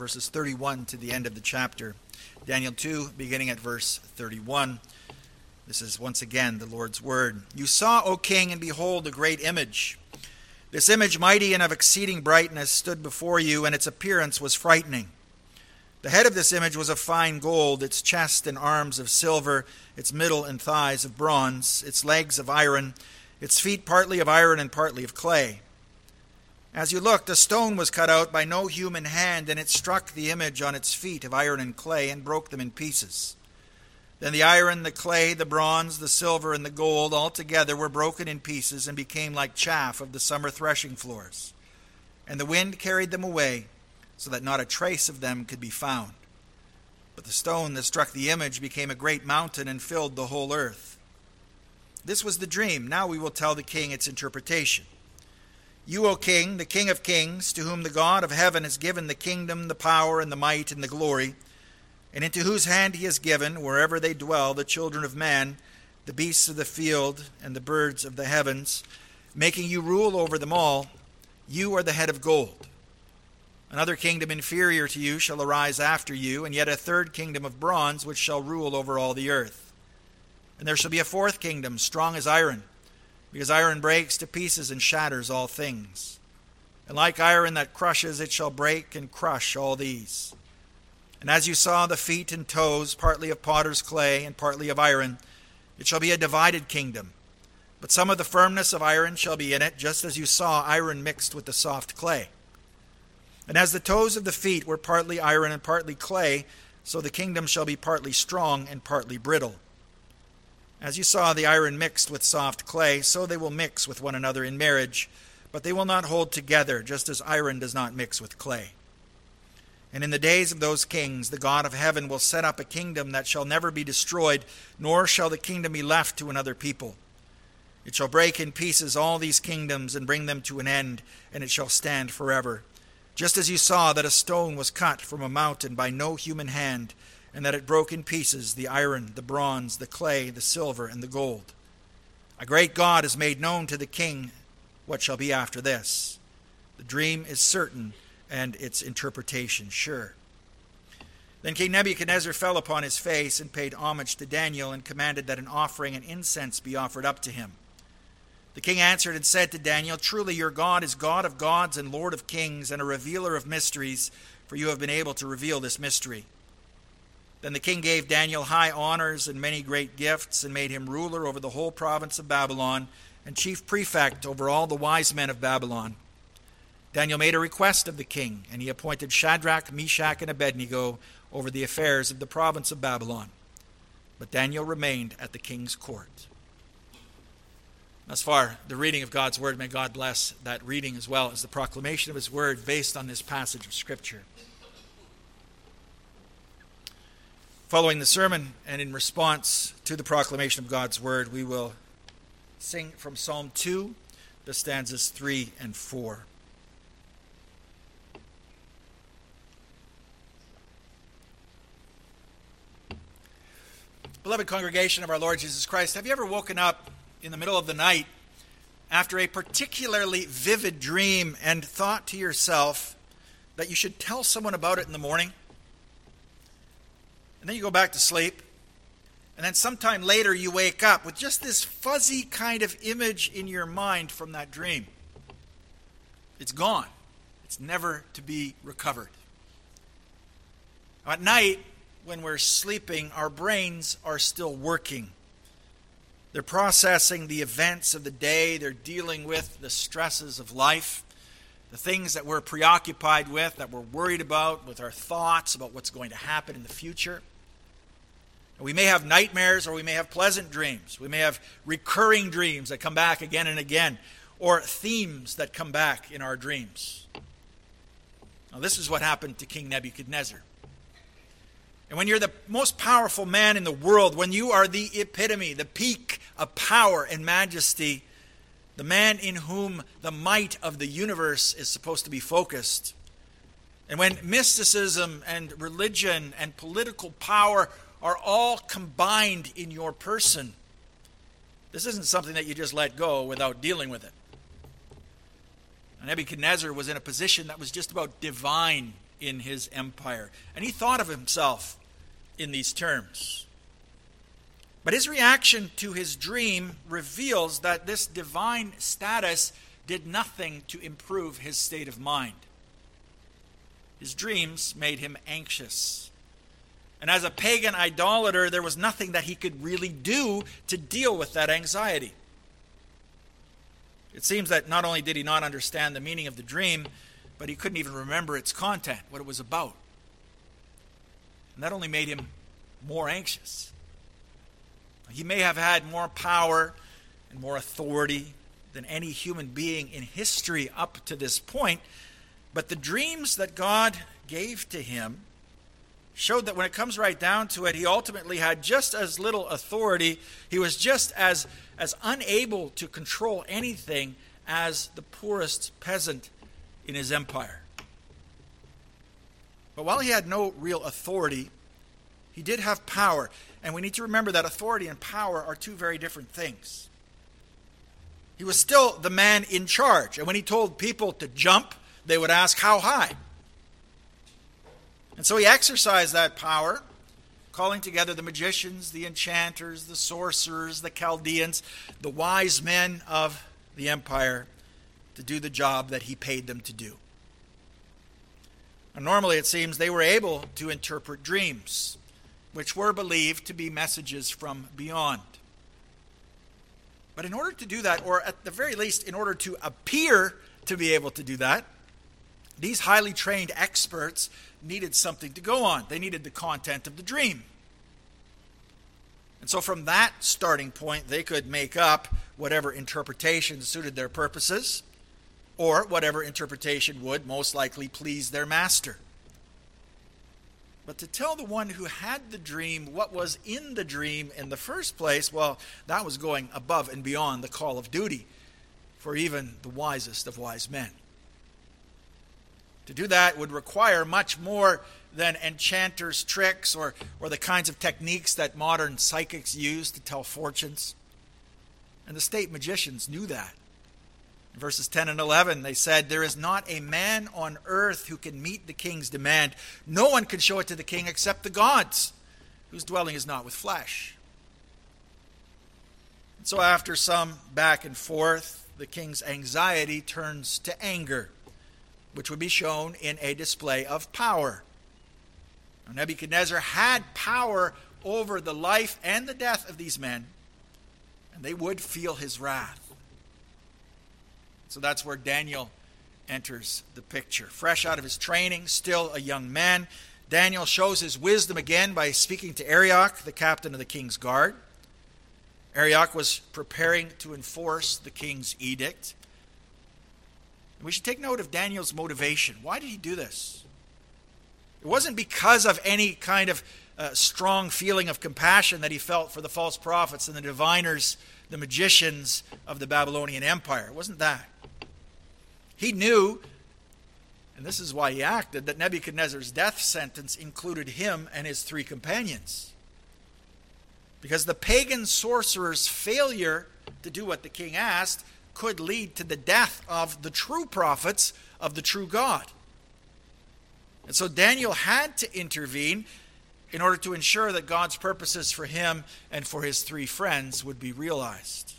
verses 31 to the end of the chapter. Daniel 2, beginning at verse 31. This is once again the Lord's word. You saw, O king, and behold, a great image. This image, mighty and of exceeding brightness, stood before you, and its appearance was frightening. The head of this image was of fine gold, its chest and arms of silver, its middle and thighs of bronze, its legs of iron, its feet partly of iron and partly of clay. As you looked, a stone was cut out by no human hand, and it struck the image on its feet of iron and clay and broke them in pieces. Then the iron, the clay, the bronze, the silver, and the gold all together were broken in pieces and became like chaff of the summer threshing floors. And the wind carried them away, so that not a trace of them could be found. But the stone that struck the image became a great mountain and filled the whole earth. This was the dream. Now we will tell the king its interpretation. You, O king, the King of kings, to whom the God of heaven has given the kingdom, the power, and the might, and the glory, and into whose hand he has given, wherever they dwell, the children of man, the beasts of the field, and the birds of the heavens, making you rule over them all, you are the head of gold. Another kingdom inferior to you shall arise after you, and yet a third kingdom of bronze, which shall rule over all the earth. And there shall be a fourth kingdom, strong as iron, because iron breaks to pieces and shatters all things. And like iron that crushes, it shall break and crush all these. And as you saw the feet and toes, partly of potter's clay and partly of iron, it shall be a divided kingdom. But some of the firmness of iron shall be in it, just as you saw iron mixed with the soft clay. And as the toes of the feet were partly iron and partly clay, so the kingdom shall be partly strong and partly brittle. As you saw the iron mixed with soft clay, so they will mix with one another in marriage, but they will not hold together, just as iron does not mix with clay. And in the days of those kings, the God of heaven will set up a kingdom that shall never be destroyed, nor shall the kingdom be left to another people. It shall break in pieces all these kingdoms and bring them to an end, and it shall stand forever. Just as you saw that a stone was cut from a mountain by no human hand, and that it broke in pieces the iron, the bronze, the clay, the silver, and the gold. A great God has made known to the king what shall be after this. The dream is certain, and its interpretation sure. Then King Nebuchadnezzar fell upon his face and paid homage to Daniel, and commanded that an offering and incense be offered up to him. The king answered and said to Daniel, Truly your God is God of gods and Lord of kings, and a revealer of mysteries, for you have been able to reveal this mystery. Then the king gave Daniel high honors and many great gifts, and made him ruler over the whole province of Babylon, and chief prefect over all the wise men of Babylon. Daniel made a request of the king, and he appointed Shadrach, Meshach, and Abednego over the affairs of the province of Babylon. But Daniel remained at the king's court. Thus far, the reading of God's word. May God bless that reading as well as the proclamation of his word based on this passage of Scripture. Following the sermon and in response to the proclamation of God's word, we will sing from Psalm 2, the stanzas 3 and 4. Beloved congregation of our Lord Jesus Christ, have you ever woken up in the middle of the night after a particularly vivid dream and thought to yourself that you should tell someone about it in the morning? And then you go back to sleep, and then sometime later you wake up with just this fuzzy kind of image in your mind from that dream. It's gone. It's never to be recovered. At night, when we're sleeping, our brains are still working. They're processing the events of the day. They're dealing with the stresses of life, the things that we're preoccupied with, that we're worried about, with our thoughts about what's going to happen in the future. We may have nightmares, or we may have pleasant dreams. We may have recurring dreams that come back again and again, or themes that come back in our dreams. Now, this is what happened to King Nebuchadnezzar. And when you're the most powerful man in the world, when you are the epitome, the peak of power and majesty, the man in whom the might of the universe is supposed to be focused, and when mysticism and religion and political power are all combined in your person, this isn't something that you just let go without dealing with it. Nebuchadnezzar was in a position that was just about divine in his empire. And he thought of himself in these terms. But his reaction to his dream reveals that this divine status did nothing to improve his state of mind. His dreams made him anxious. And as a pagan idolater, there was nothing that he could really do to deal with that anxiety. It seems that not only did he not understand the meaning of the dream, but he couldn't even remember its content, what it was about. And that only made him more anxious. He may have had more power and more authority than any human being in history up to this point, but the dreams that God gave to him showed that when it comes right down to it, he ultimately had just as little authority. He was just as unable to control anything as the poorest peasant in his empire. But while he had no real authority, he did have power. And we need to remember that authority and power are two very different things. He was still the man in charge. And when he told people to jump, they would ask, how high? And so he exercised that power, calling together the magicians, the enchanters, the sorcerers, the Chaldeans, the wise men of the empire to do the job that he paid them to do. And normally, it seems, they were able to interpret dreams, which were believed to be messages from beyond. But in order to do that, or at the very least, in order to appear to be able to do that, these highly trained experts needed something to go on. They needed the content of the dream. And so from that starting point, they could make up whatever interpretation suited their purposes, or whatever interpretation would most likely please their master. But to tell the one who had the dream what was in the dream in the first place, well, that was going above and beyond the call of duty for even the wisest of wise men. To do that would require much more than enchanters' tricks or the kinds of techniques that modern psychics use to tell fortunes. And the state magicians knew that. In verses 10 and 11, they said, "There is not a man on earth who can meet the king's demand. No one can show it to the king except the gods, whose dwelling is not with flesh." And so after some back and forth, the king's anxiety turns to anger, which would be shown in a display of power. Now, Nebuchadnezzar had power over the life and the death of these men, and they would feel his wrath. So that's where Daniel enters the picture. Fresh out of his training, still a young man, Daniel shows his wisdom again by speaking to Arioch, the captain of the king's guard. Arioch was preparing to enforce the king's edict. And we should take note of Daniel's motivation. Why did he do this? It wasn't because of any kind of strong feeling of compassion that he felt for the false prophets and the diviners, the magicians of the Babylonian Empire. It wasn't that. He knew, and this is why he acted, that Nebuchadnezzar's death sentence included him and his 3 companions. Because the pagan sorcerer's failure to do what the king asked could lead to the death of the true prophets of the true God. And so Daniel had to intervene in order to ensure that God's purposes for him and for his 3 friends would be realized.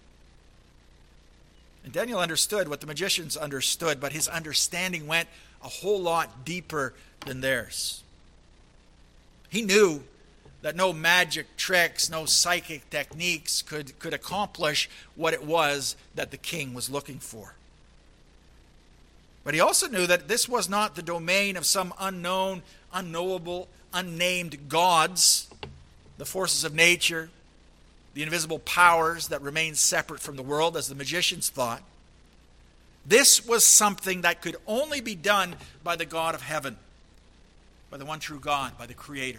And Daniel understood what the magicians understood, but his understanding went a whole lot deeper than theirs. He knew that no magic tricks, no psychic techniques could accomplish what it was that the king was looking for. But he also knew that this was not the domain of some unknown, unknowable, unnamed gods, the forces of nature, the invisible powers that remain separate from the world, as the magicians thought. This was something that could only be done by the God of heaven, by the one true God, by the Creator.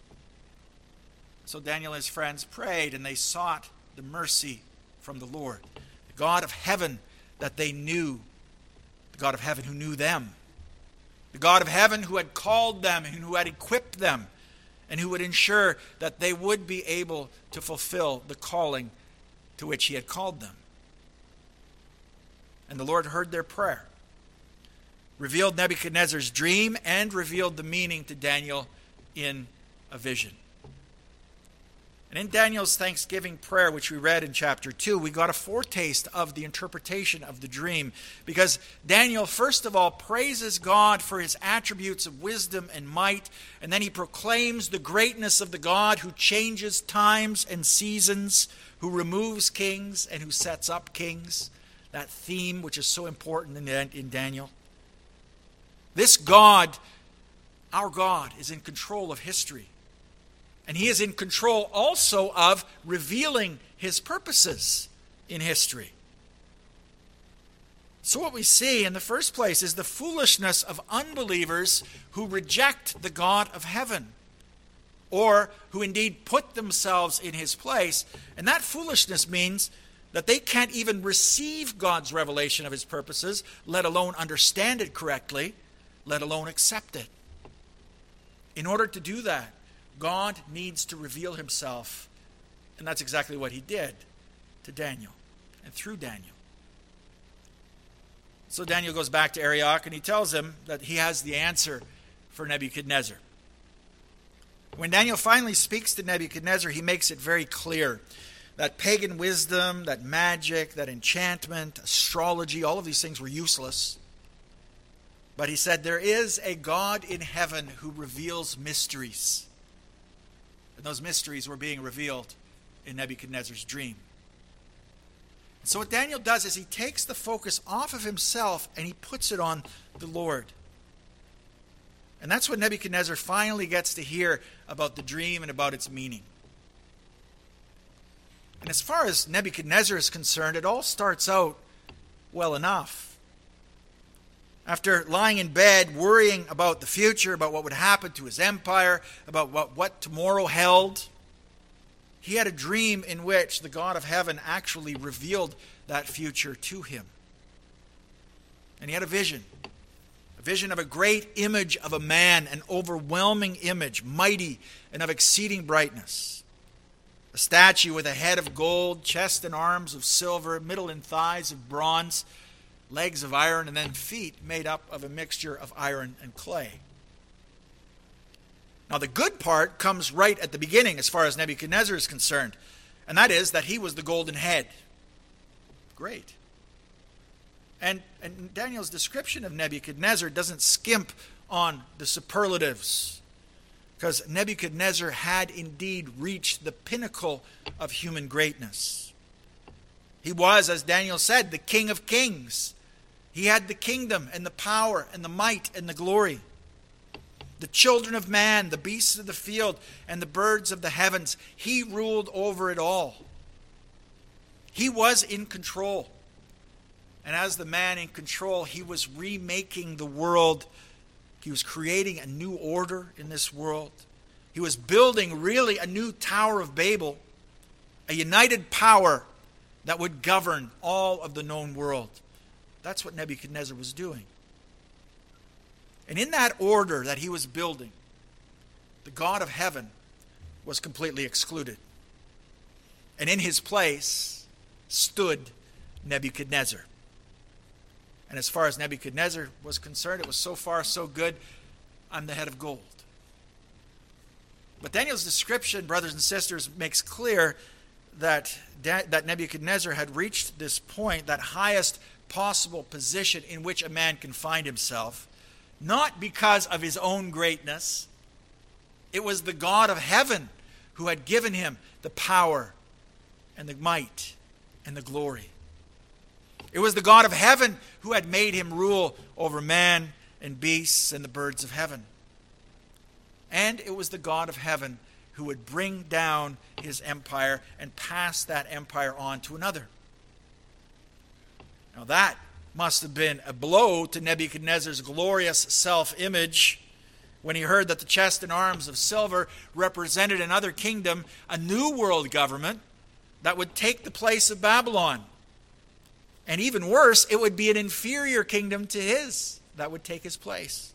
So Daniel and his friends prayed, and they sought the mercy from the Lord, the God of heaven that they knew, the God of heaven who knew them, the God of heaven who had called them and who had equipped them, and who would ensure that they would be able to fulfill the calling to which he had called them. And the Lord heard their prayer, revealed Nebuchadnezzar's dream and revealed the meaning to Daniel in a vision. And in Daniel's Thanksgiving prayer, which we read in chapter 2, we got a foretaste of the interpretation of the dream. Because Daniel, first of all, praises God for his attributes of wisdom and might, and then he proclaims the greatness of the God who changes times and seasons, who removes kings and who sets up kings. That theme which is so important in Daniel. This God, our God, is in control of history. And he is in control also of revealing his purposes in history. So what we see in the first place is the foolishness of unbelievers who reject the God of heaven, or who indeed put themselves in his place. And that foolishness means that they can't even receive God's revelation of his purposes, let alone understand it correctly, let alone accept it. In order to do that, God needs to reveal himself, and that's exactly what he did to Daniel and through Daniel. So Daniel goes back to Arioch and he tells him that he has the answer for Nebuchadnezzar. When Daniel finally speaks to Nebuchadnezzar, he makes it very clear that pagan wisdom, that magic, that enchantment, astrology, all of these things were useless. But he said, there is a God in heaven who reveals mysteries. And those mysteries were being revealed in Nebuchadnezzar's dream. And so what Daniel does is he takes the focus off of himself and he puts it on the Lord. And that's when Nebuchadnezzar finally gets to hear about the dream and about its meaning. And as far as Nebuchadnezzar is concerned, it all starts out well enough. After lying in bed, worrying about the future, about what would happen to his empire, about what tomorrow held, he had a dream in which the God of heaven actually revealed that future to him. And he had a vision of a great image of a man, an overwhelming image, mighty and of exceeding brightness. A statue with a head of gold, chest and arms of silver, middle and thighs of bronze, legs of iron, and then feet made up of a mixture of iron and clay. Now the good part comes right at the beginning as far as Nebuchadnezzar is concerned, and that is that he was the golden head. Great. And Daniel's description of Nebuchadnezzar doesn't skimp on the superlatives, because Nebuchadnezzar had indeed reached the pinnacle of human greatness. He was, as Daniel said, the King of Kings. He had the kingdom and the power and the might and the glory. The children of man, the beasts of the field, and the birds of the heavens, he ruled over it all. He was in control. And as the man in control, he was remaking the world. He was creating a new order in this world. He was building really a new Tower of Babel, a united power that would govern all of the known world. That's what Nebuchadnezzar was doing. And in that order that he was building, the God of heaven was completely excluded. And in his place stood Nebuchadnezzar. And as far as Nebuchadnezzar was concerned, it was so far so good. I'm the head of gold. But Daniel's description, brothers and sisters, makes clear that Nebuchadnezzar had reached this point, that highest possible position in which a man can find himself, not because of his own greatness. It was the God of heaven who had given him the power and the might and the glory. It was the God of heaven who had made him rule over man and beasts and the birds of heaven. And it was the God of heaven who would bring down his empire and pass that empire on to another. Now that must have been a blow to Nebuchadnezzar's glorious self-image when he heard that the chest and arms of silver represented another kingdom, a new world government that would take the place of Babylon. And even worse, it would be an inferior kingdom to his that would take his place.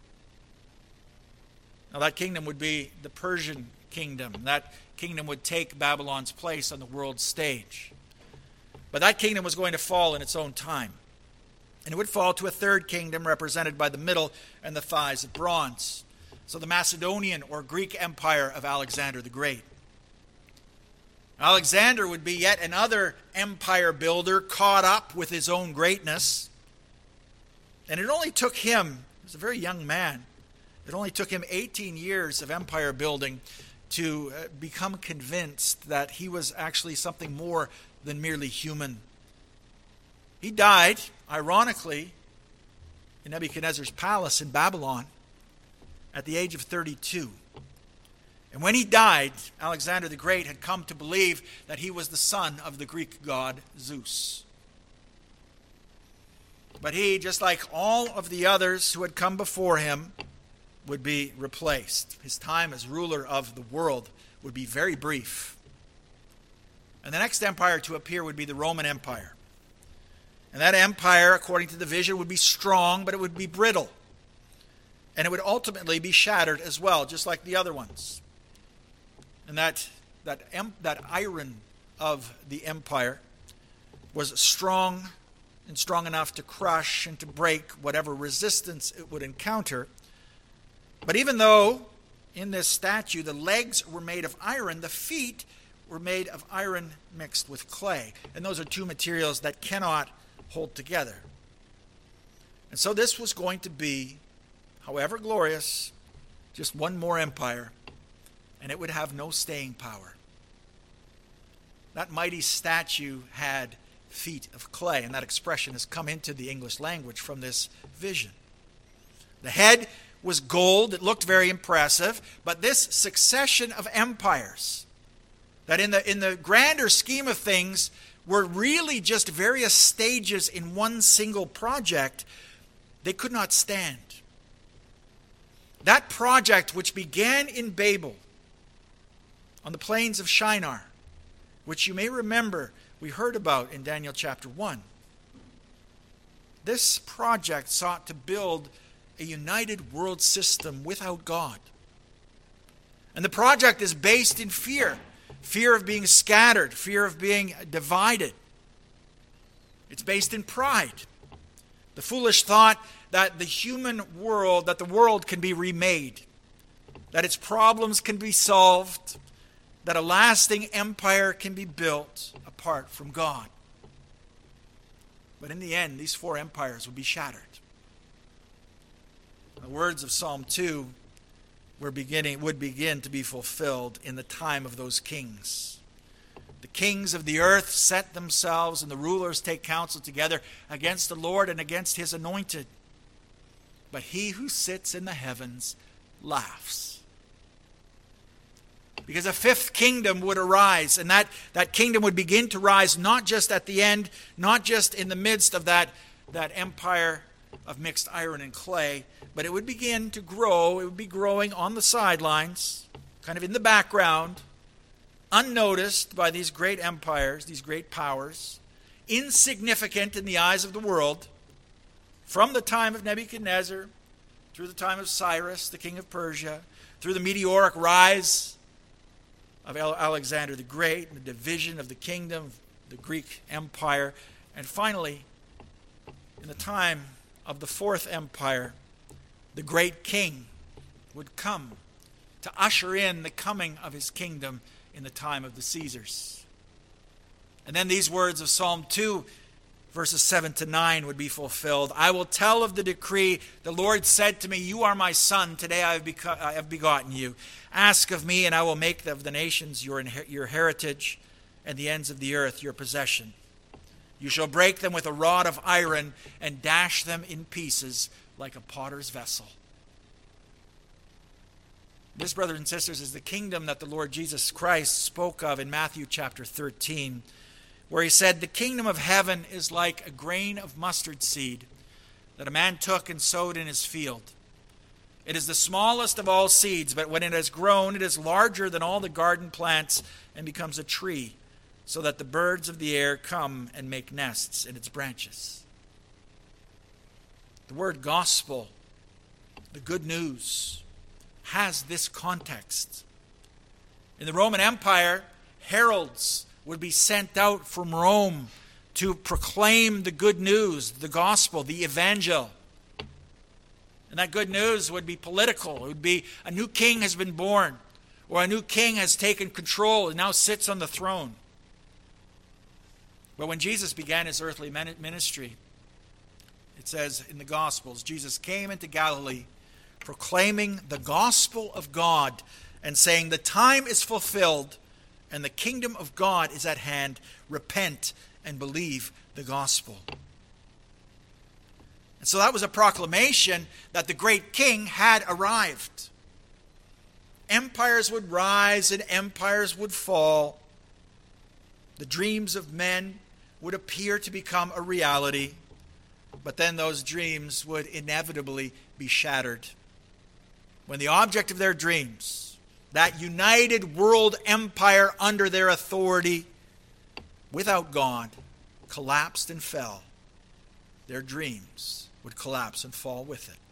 Now that kingdom would be the Persian kingdom. That kingdom would take Babylon's place on the world stage. But that kingdom was going to fall in its own time. And it would fall to a third kingdom represented by the middle and the thighs of bronze. So the Macedonian or Greek Empire of Alexander the Great. Alexander would be yet another empire builder caught up with his own greatness. And it only took him, he was a very young man, it only took him 18 years of empire building to become convinced that he was actually something more than merely human. He died, ironically, in Nebuchadnezzar's palace in Babylon at the age of 32. And when he died, Alexander the Great had come to believe that he was the son of the Greek god Zeus. But he, just like all of the others who had come before him, would be replaced. His time as ruler of the world would be very brief. And the next empire to appear would be the Roman Empire. And that empire, according to the vision, would be strong, but it would be brittle. And it would ultimately be shattered as well, just like the other ones. And that iron of the empire was strong and strong enough to crush and to break whatever resistance it would encounter. But even though in this statue the legs were made of iron, the feet were made of iron mixed with clay. And those are two materials that cannot hold together. And so this was going to be, however glorious, just one more empire, and it would have no staying power. That mighty statue had feet of clay, and that expression has come into the English language from this vision. The head was gold. It looked very impressive, but this succession of empires that in the grander scheme of things were really just various stages in one single project, they could not stand. That project, which began in Babel on the plains of Shinar, which you may remember we heard about in Daniel chapter 1. This project sought to build a united world system without God. And the project is based in fear. Fear of being scattered, fear of being divided. It's based in pride. The foolish thought that the human world, that the world can be remade, that its problems can be solved, that a lasting empire can be built apart from God. But in the end, these four empires would be shattered. The words of Psalm 2 would begin to be fulfilled in the time of those kings. The kings of the earth set themselves, and the rulers take counsel together against the Lord and against his anointed. But he who sits in the heavens laughs. Because a fifth kingdom would arise, and that kingdom would begin to rise not just at the end, not just in the midst of that empire of mixed iron and clay, but it would begin to grow. It would be growing on the sidelines, kind of in the background, unnoticed by these great empires, these great powers, insignificant in the eyes of the world, from the time of Nebuchadnezzar, through the time of Cyrus, the king of Persia, through the meteoric rise of Alexander the Great, and the division of the kingdom, the Greek Empire, and finally, in the time of the fourth empire, the great king would come to usher in the coming of his kingdom in the time of the Caesars. And then these words of Psalm 2, verses 7 to 9 would be fulfilled. I will tell of the decree. The Lord said to me, you are my son. Today I have begotten you. Ask of me, and I will make of the nations your heritage, and the ends of the earth your possession. You shall break them with a rod of iron and dash them in pieces like a potter's vessel. This, brothers and sisters, is the kingdom that the Lord Jesus Christ spoke of in Matthew chapter 13, where he said, the kingdom of heaven is like a grain of mustard seed that a man took and sowed in his field. It is the smallest of all seeds, but when it has grown, it is larger than all the garden plants and becomes a tree, so that the birds of the air come and make nests in its branches. The word gospel, the good news, has this context. In the Roman Empire, heralds would be sent out from Rome to proclaim the good news, the gospel, the evangel. And that good news would be political. It would be a new king has been born, or a new king has taken control and now sits on the throne. But when Jesus began his earthly ministry, it says in the Gospels, Jesus came into Galilee proclaiming the gospel of God and saying, the time is fulfilled and the kingdom of God is at hand. Repent and believe the gospel. And so that was a proclamation that the great king had arrived. Empires would rise and empires would fall. The dreams of men would appear to become a reality, but then those dreams would inevitably be shattered. When the object of their dreams, that united world empire under their authority, without God, collapsed and fell, their dreams would collapse and fall with it.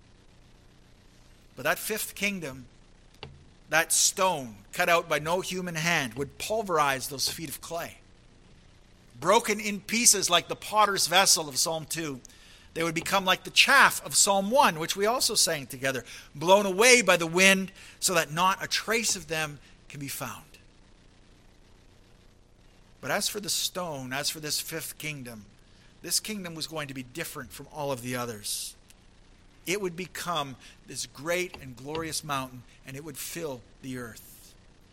But that fifth kingdom, that stone cut out by no human hand, would pulverize those feet of clay. Broken in pieces like the potter's vessel of Psalm 2. They would become like the chaff of Psalm 1, which we also sang together, blown away by the wind so that not a trace of them can be found. But as for the stone, as for this fifth kingdom, this kingdom was going to be different from all of the others. It would become this great and glorious mountain, and it would fill the earth.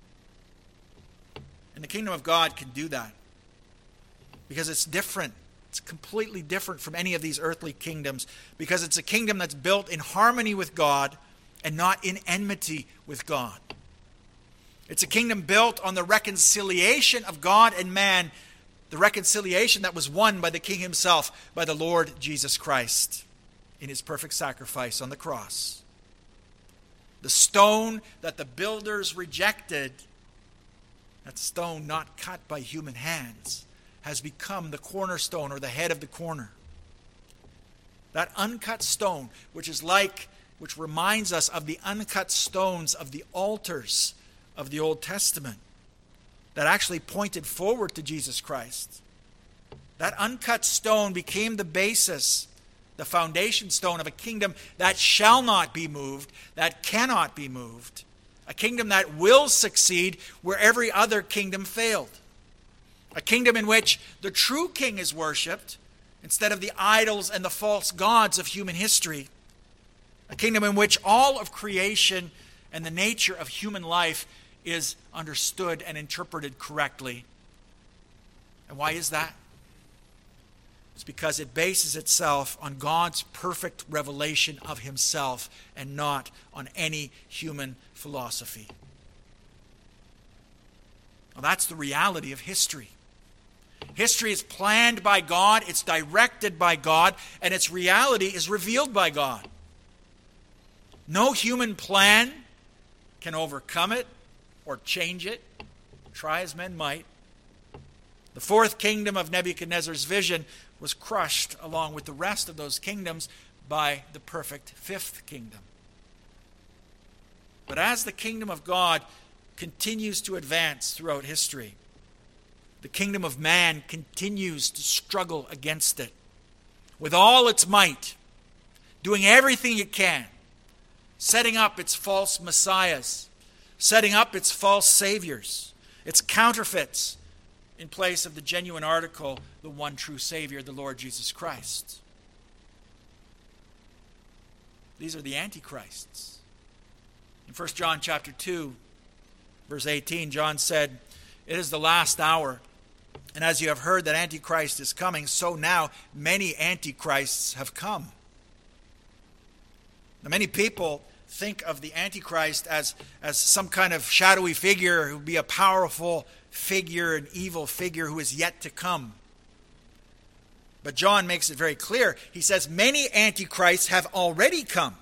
And the kingdom of God can do that because it's different. It's completely different from any of these earthly kingdoms because it's a kingdom that's built in harmony with God and not in enmity with God. It's a kingdom built on the reconciliation of God and man, the reconciliation that was won by the King himself, by the Lord Jesus Christ in his perfect sacrifice on the cross. The stone that the builders rejected, that stone not cut by human hands, has become the cornerstone or the head of the corner. That uncut stone, which reminds us of the uncut stones of the altars of the Old Testament that actually pointed forward to Jesus Christ. That uncut stone became the basis, the foundation stone of a kingdom that shall not be moved, that cannot be moved, a kingdom that will succeed where every other kingdom failed. A kingdom in which the true king is worshipped instead of the idols and the false gods of human history. A kingdom in which all of creation and the nature of human life is understood and interpreted correctly. And why is that? It's because it bases itself on God's perfect revelation of himself and not on any human philosophy. Well, that's the reality of history. History is planned by God, it's directed by God, and its reality is revealed by God. No human plan can overcome it or change it, try as men might. The fourth kingdom of Nebuchadnezzar's vision was crushed along with the rest of those kingdoms by the perfect fifth kingdom. But as the kingdom of God continues to advance throughout history, the kingdom of man continues to struggle against it with all its might, doing everything it can, setting up its false messiahs, setting up its false saviors, its counterfeits, in place of the genuine article, the one true Savior, the Lord Jesus Christ. These are the antichrists. In 1 John chapter 2, verse 18, John said, "It is the last hour, and as you have heard that Antichrist is coming, so now many antichrists have come." Now, many people think of the Antichrist as some kind of shadowy figure who would be a powerful figure, an evil figure who is yet to come. But John makes it very clear. He says many antichrists have already come.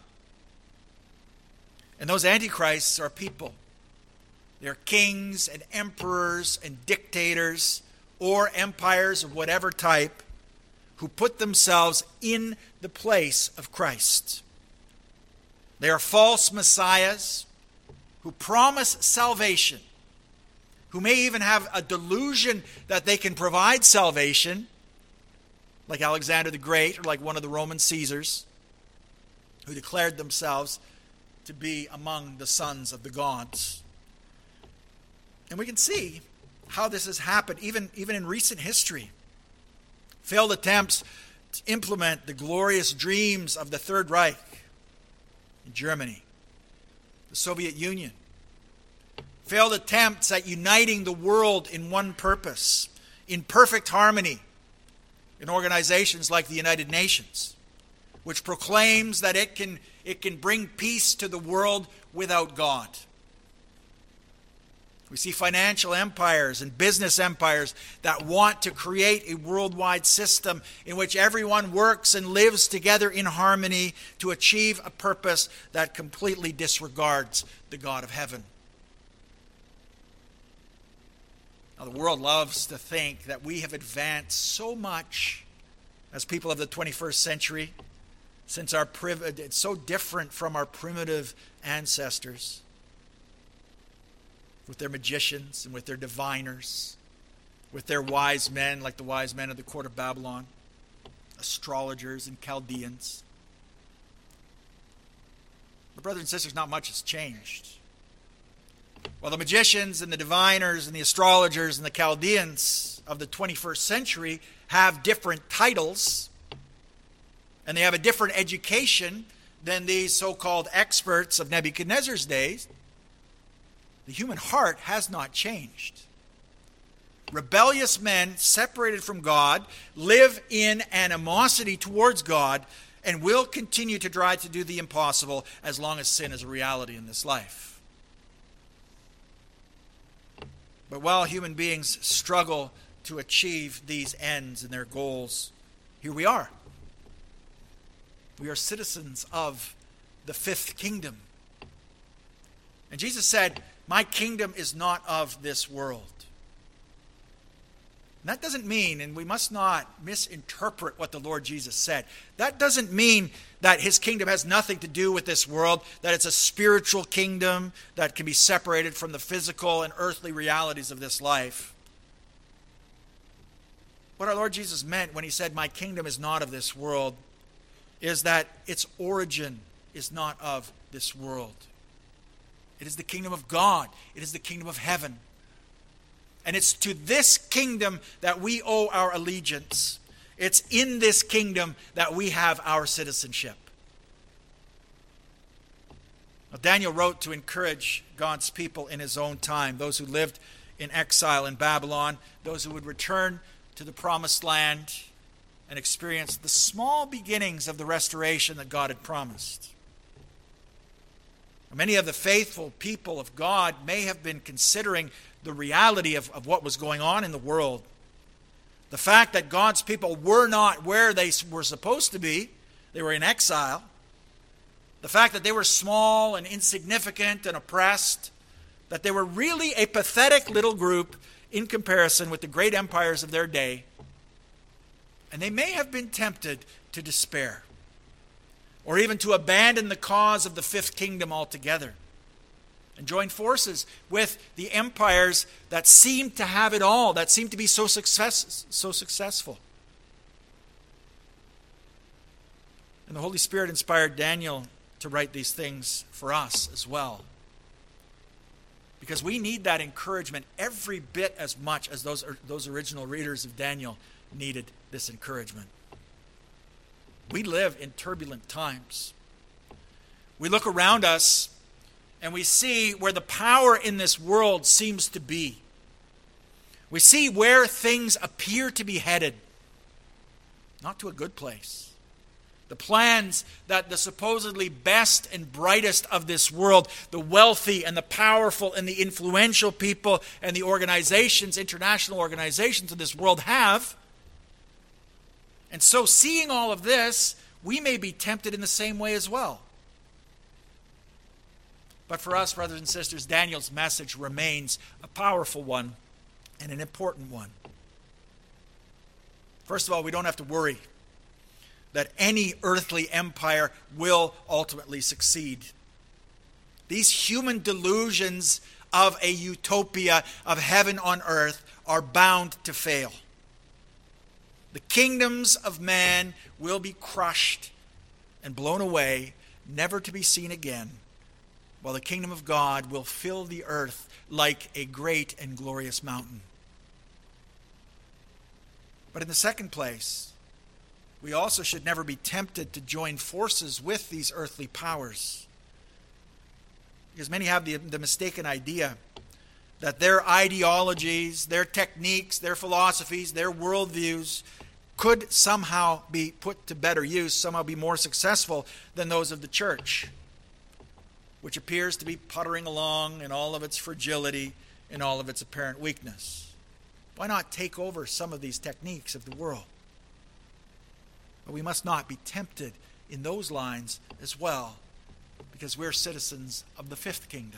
And those antichrists are people. They're kings and emperors and dictators or empires of whatever type who put themselves in the place of Christ. They are false messiahs who promise salvation, who may even have a delusion that they can provide salvation like Alexander the Great or like one of the Roman Caesars, who declared themselves to be among the sons of the gods. And we can see how this has happened even in recent history. Failed attempts to implement the glorious dreams of the Third Reich in Germany, the Soviet Union. Failed attempts at uniting the world in one purpose, in perfect harmony, in organizations like the United Nations, which proclaims that it can bring peace to the world without God. We see financial empires and business empires that want to create a worldwide system in which everyone works and lives together in harmony to achieve a purpose that completely disregards the God of heaven. Now, the world loves to think that we have advanced so much as people of the 21st century, since it's so different from our primitive ancestors, with their magicians and with their diviners, with their wise men like the wise men of the court of Babylon, astrologers and Chaldeans. But brothers and sisters, not much has changed. While the magicians and the diviners and the astrologers and the Chaldeans of the 21st century have different titles, and they have a different education than these so-called experts of Nebuchadnezzar's days, the human heart has not changed. Rebellious men separated from God live in animosity towards God and will continue to try to do the impossible as long as sin is a reality in this life. But while human beings struggle to achieve these ends and their goals, here we are. We are citizens of the fifth kingdom. And Jesus said, "My kingdom is not of this world." And that doesn't mean, and we must not misinterpret what the Lord Jesus said, that doesn't mean that his kingdom has nothing to do with this world, that it's a spiritual kingdom that can be separated from the physical and earthly realities of this life. What our Lord Jesus meant when he said, "My kingdom is not of this world," is that its origin is not of this world. It is the kingdom of God. It is the kingdom of heaven. And it's to this kingdom that we owe our allegiance. It's in this kingdom that we have our citizenship. Now, Daniel wrote to encourage God's people in his own time, those who lived in exile in Babylon, those who would return to the promised land and experience the small beginnings of the restoration that God had promised. Many of the faithful people of God may have been considering the reality of what was going on in the world. The fact that God's people were not where they were supposed to be. They were in exile. The fact that they were small and insignificant and oppressed. That they were really a pathetic little group in comparison with the great empires of their day. And they may have been tempted to despair, or even to abandon the cause of the fifth kingdom altogether and join forces with the empires that seem to have it all, that seem to be so successful. And the Holy Spirit inspired Daniel to write these things for us as well, because we need that encouragement every bit as much as those original readers of Daniel needed this encouragement. We live in turbulent times. We look around us and we see where the power in this world seems to be. We see where things appear to be headed, not to a good place. The plans that the supposedly best and brightest of this world, the wealthy and the powerful and the influential people and the organizations, international organizations of this world have. And so seeing all of this, we may be tempted in the same way as well. But for us, brothers and sisters, Daniel's message remains a powerful one and an important one. First of all, we don't have to worry that any earthly empire will ultimately succeed. These human delusions of a utopia of heaven on earth are bound to fail. The kingdoms of man will be crushed and blown away, never to be seen again, while the kingdom of God will fill the earth like a great and glorious mountain. But in the second place, we also should never be tempted to join forces with these earthly powers. Because many have the mistaken idea that their ideologies, their techniques, their philosophies, their worldviews could somehow be put to better use, somehow be more successful than those of the church, which appears to be puttering along in all of its fragility and all of its apparent weakness. Why not take over some of these techniques of the world? But we must not be tempted in those lines as well, because we're citizens of the fifth kingdom.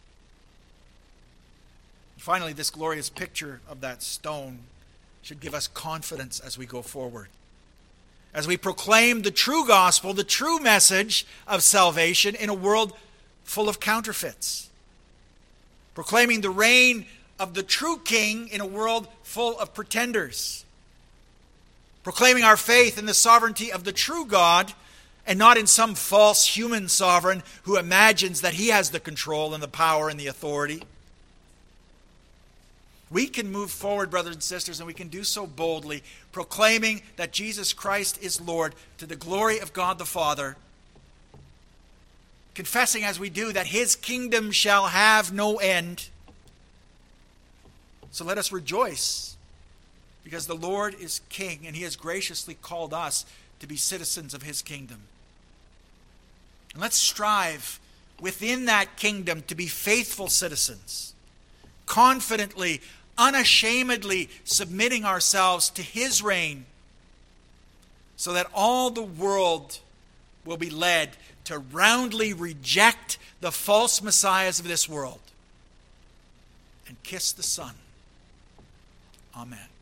Finally, this glorious picture of that stone should give us confidence as we go forward. As we proclaim the true gospel, the true message of salvation in a world full of counterfeits. Proclaiming the reign of the true king in a world full of pretenders. Proclaiming our faith in the sovereignty of the true God and not in some false human sovereign who imagines that he has the control and the power and the authority. We can move forward, brothers and sisters, and we can do so boldly, proclaiming that Jesus Christ is Lord to the glory of God the Father, confessing as we do that his kingdom shall have no end. So let us rejoice, because the Lord is King, and he has graciously called us to be citizens of his kingdom. And let's strive within that kingdom to be faithful citizens, confidently, unashamedly submitting ourselves to his reign, so that all the world will be led to roundly reject the false messiahs of this world and kiss the Son. Amen.